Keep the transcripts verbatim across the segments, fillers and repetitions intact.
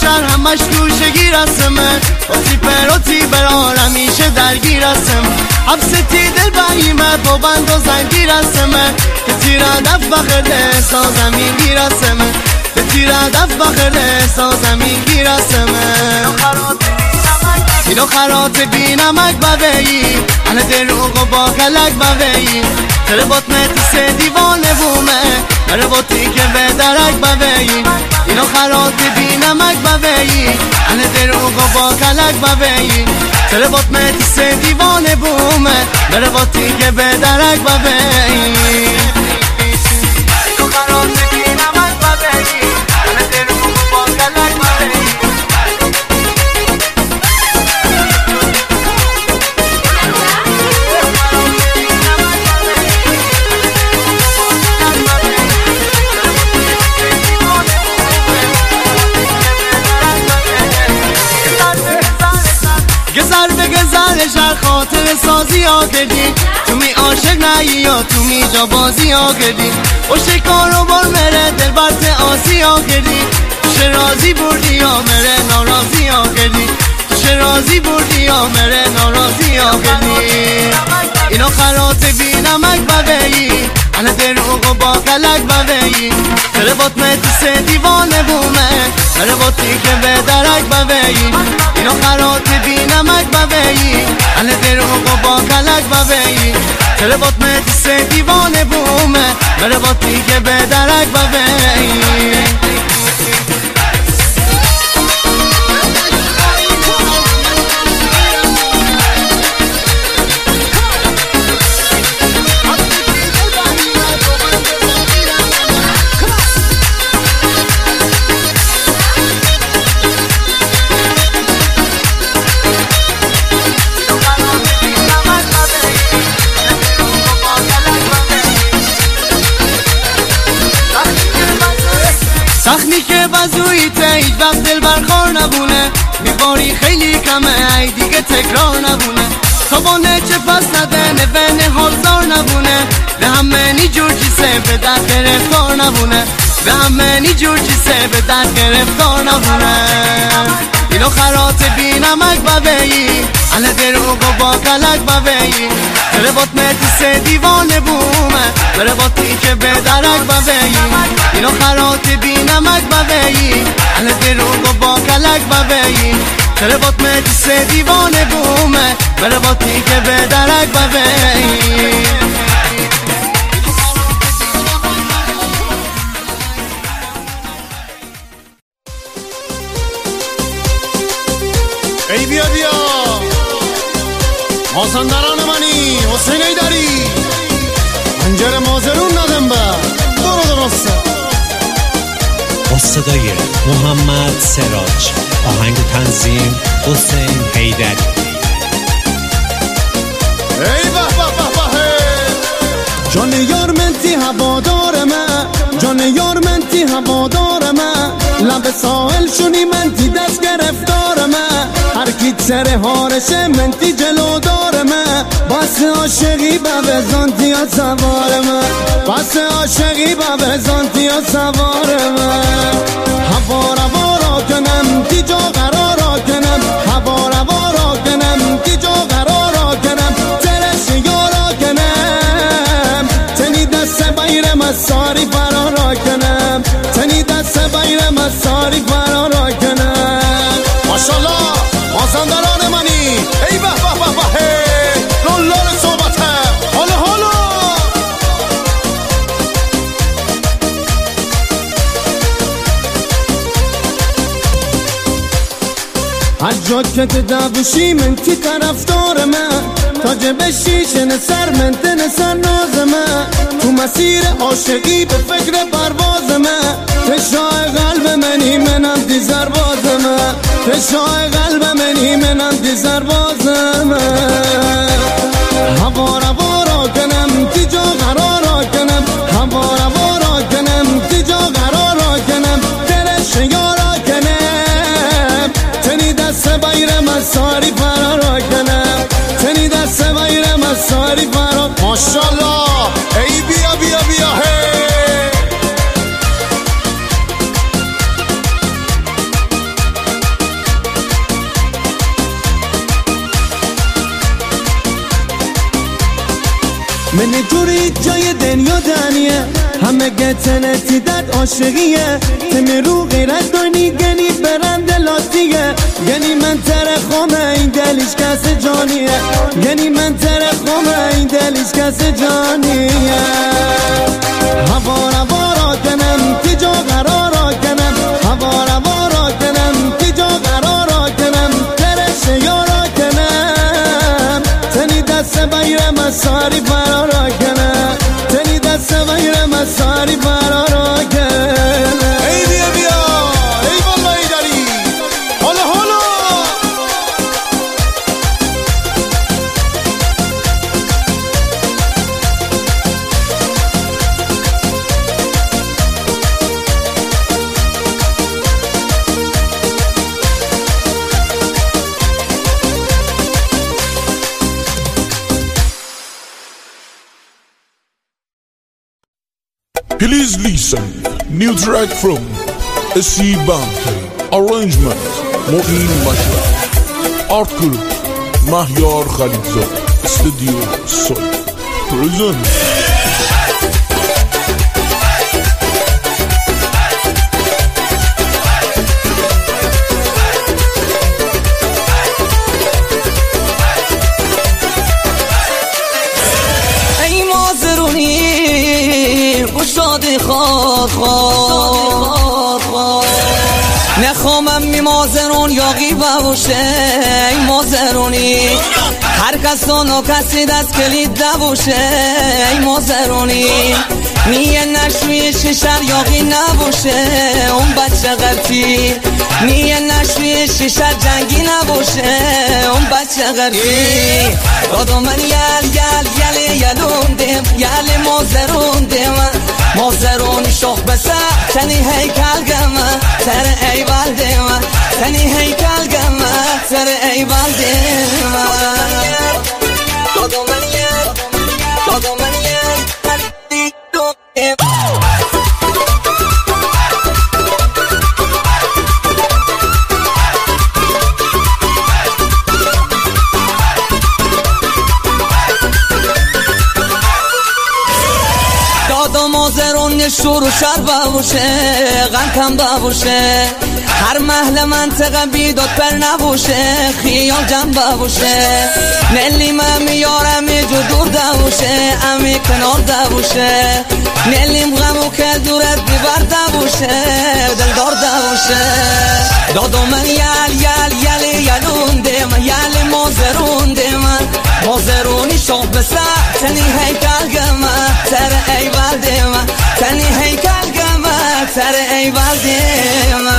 شهر همش گوشه گیر هستمه با تیپر و تیبران همیشه درگیر هستم حبستی دل باییمه با بند و زنگیر هستمه که تیر هدف بخرده سا زمین گیر هستمه به تیر هدف بخرده سا زمین گیر هستمه اینو خرات بی نمک بوهی انا دروغ و با کلک بوهی تره بطمت سه دیوانه بومه بره بطی که به درک بوهی اینو خرات بی نمک بوهی انا دروغ و با کلک بوهی تره بطمت سه دیوانه بومه بره بطی که به درک بوهی اینو خرات بی نمک بوهی انا دروغ و با کلک بوهی گذر به گذر شهر خاطر سازی ها کردی تو می عاشق نهی یا تو می جا بازی ها کردی و شکار و بار مره دل برت آسی ها کردی تو رازی بردی یا مره ناراضی ها کردی تو رازی بردی یا مره ناراضی ها کردی اینو خرات بی نمک بوهی انا دروغ و با کلک بوهی تره بطمت سه دیوانه بومه تره بطی که به درک بوهی اینو خرات بی نمک بوهی انا دروغ و با کلک بوهی تره بطمت سه دیوانه بومه تره بطی که به درک بوهی زخمی که بزویته هیچ وقت دل برخار نبونه میباری خیلی کمه ای دیگه تکرار نبونه تابانه چه پس نده نوه حالزار نبونه به همه نی جور چیسه به درد گرفتار نبونه به همه نی جور چیسه به درد گرفتار نبونه اینو خرات بی نمک بوهی انا دروغ و با کلک بوهی تره بطمت سه دیوانه بومه بره بطی که به درک بوهی اینو خرات بی نمک بوهی انا دروغ و با کلک بوهی تره بطمت سه دیوانه بومه بره بطی که به درک بوهی ای بیا بیا مازندران منی حسین ایدری پنجره مازرون ندم با برو درسته با صدای محمد سراج آهنگ تنظیم حسین ایدری ای به به به به جان یار منتی هوادار من جان یار منتی هوادار من لب ساحل شونی منتی دست گرفتار من هر کی سر هارشه منتی جلودار من بس عاشقی با بزانتی ها سوار من بس عاشقی با بزانتی ها سوار من هوا روا را کنم کی جا قرارا کنم هوا روا را کنم کی جا قرارا کنم ترش یارا کنم تنی دست بیر مساری فرارا کنم تنی دست بیر مساری فرارا کنم ماشالله مازندران منی ای به به به به رولار صحبته حالا حالا هر جا که تدابشی من تی طرفدار من تاج بشیشن سر من تن سر ناز من تو مسیر عاشقی به فکر پرواز من تشای قلب منی منم دی زرباز من تشای قلب منی منم دی زرباز من هوا روا را کنم کی جا قرارا کنم هوا روا را کنم کی جا قرارا کنم دلش یارا کنم تنی دست بیر مساری فرارا کنم تنی دست بیر مساری فرارا ماشالله ای بیا بیا بیا هی هیچ جای دنیا دنیه همه گتنه تیدت عاشقیه تمی رو غیرت دانی گنی برند لاتیه گنی من ترخومه این دلیش کس جانیه گنی من ترخومه این دلیش کس جانیه هوا روا را کنم تیجا قرارا کنم هوا روا را کنم تیجا قرارا کنم ترش یارا کنم تنی دست بگیرم از ساری برارا کنم تنی دست بگیرم از ساری برارا کنم ای بیا بیا ای والله ای داری حالا حالا Please listen, new track from S C Bante, arrangement Moin Mashra, art group Mahyar Khalilzad, studio Sol, present. شادی خواد خواد خواد نخوامم می مازرون یاقی ببوشه ای مازرونی هر کس و کسی دست کلید نبوشه ای مازرونی نیه نشوی شیشر یاقی نبوشه اون بچه غرفی نیه نشوی شیشر جنگی نبوشه اون بچه غرفی دادو من یل یل یل یلون دیم یل مازرون دیم مازرون شخ بسه تنی هیکل گمه سر ای والدیم تنی هیکل گمه سر ای والدیم دادو من یل دادو من یل هردی دو دیم مازرون شور و شر ببوشه غم کم ببوشه هر محل منطقه بیداد پر نبوشه خیال جمع ببوشه نلی من میارم جو دور دبوشه امی کنار دبوشه نلیم غمو که دورت بیبر دبوشه دلدار دبوشه دادو من یل یل یل یلون دیم یل مازرون دیم مازرونی شاق بسه تنی هیکل گمه سر ای والدیم تنی هیکل گمه سر ای والدیم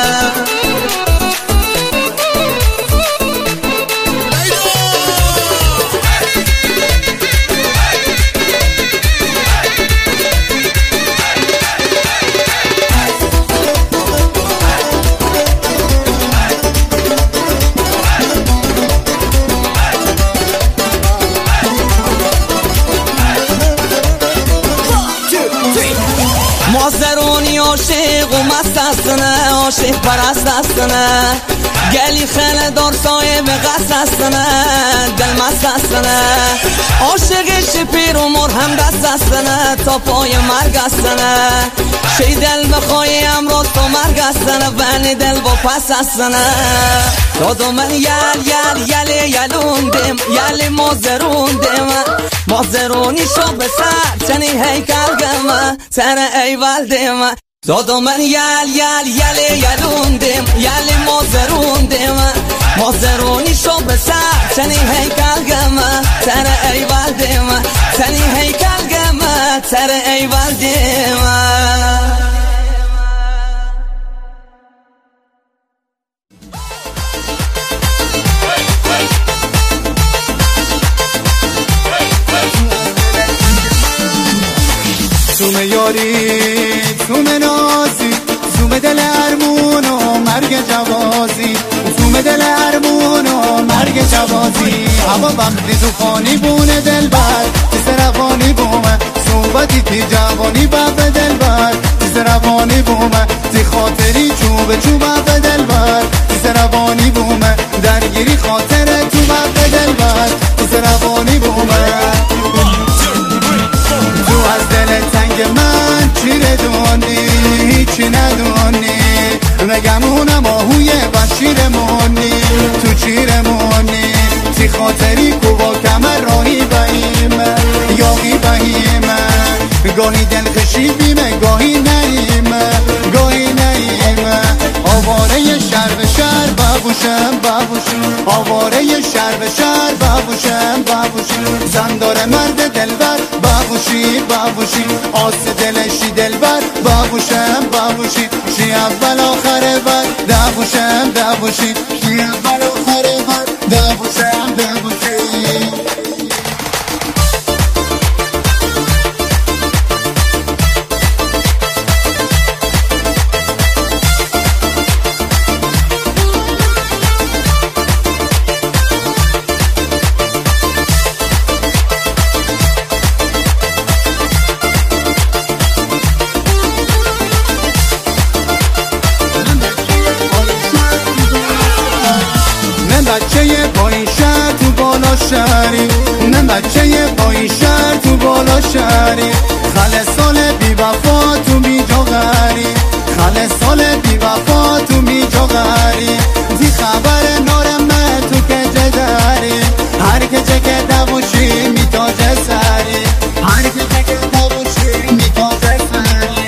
مازرونی عاشق و مست هستنه عاشق پرست هستنه گلی خیلی دار صاحب قصد هستنه دل مست هستنه عاشق شپیر و مرهم دست هستنه تا پای مرگ هستنه شی دل بخوای امروز تو مرگ هستنه بنی دل با پس هستنه دادو من یل یل یل یلون دیم یل مازرون دیم مازرونی شو بسر چنی هیکل گمه سر ای والدیم دادو من یل یل یل یلون دیم یل مازرون دیم مازرونی شو بسر چنی هیکل گمه سر ای والدیم چنی هیکل گمه سر ای والدیم سوم یاری سوم نازی سوم دل ارمون و مرگ جوازی سوم دل ارمون و مرگ جوازی هوا بمری تو خانی بونه دل بر تیز روانی بومه صحبتی تی جوانی بب دل بر تیز روانی بومه تی خاطری چوب چوب بب دل بر تیز روانی بومه درگیری خاطره تو بب دل بر تیز روانی بومه گاهی دلخوشی بیمه گاهی نیمه گاهی نیمه آواره شهر به شهر بابوشم بابوشم آواره شهر به شهر بابوشم بابوشم زن داره مرد دلبر بابوشی بابوشی آس دلشی دلبر بابوشم بابوشی شی اول آخر بر دابوشم دابوشی شی اول آخر بر دابوشم دابوشی بچه پای شهر تو بالا شهری نه بچه پای شهر تو بالا شهری خاله سال بی وفا تو بی جاغری خاله سال بی وفا تو بی جاغری دی خبر نارمه تو که جداری هر که چه که دوشی میتاجه سری هر که چه که دوشی میتاجه سری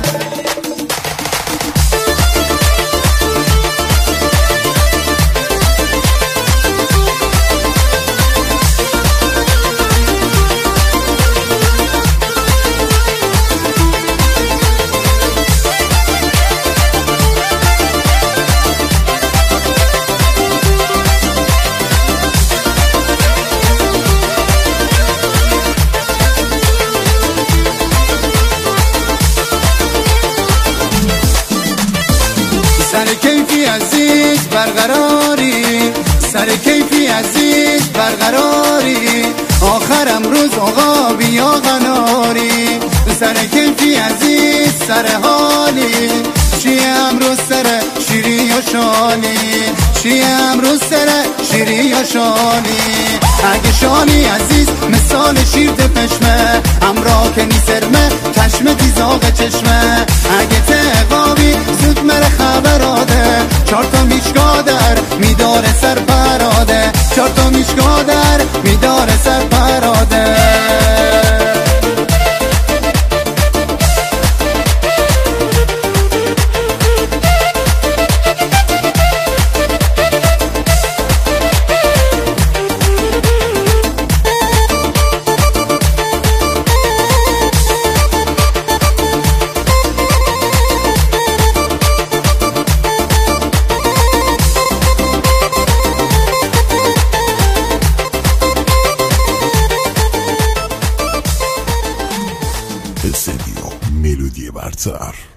سر کیفی عزیز برقراری سر کیفی عزیز برقراری آخرم روز آقا بیا غناری سر کیفی عزیز سر حالی چی امروز سر شیری و شالی چی امروز سر شیری یا شالی اگه شالی عزیز مثال شیر پشمه همراه که نی سرمه چشم دیزاق چشمه اگه تقابی زود مره خبراده چار تا میشگاه در میداره سر پراده چار تا میشگاه در میداره سر پراده استدیو ملودی برتر.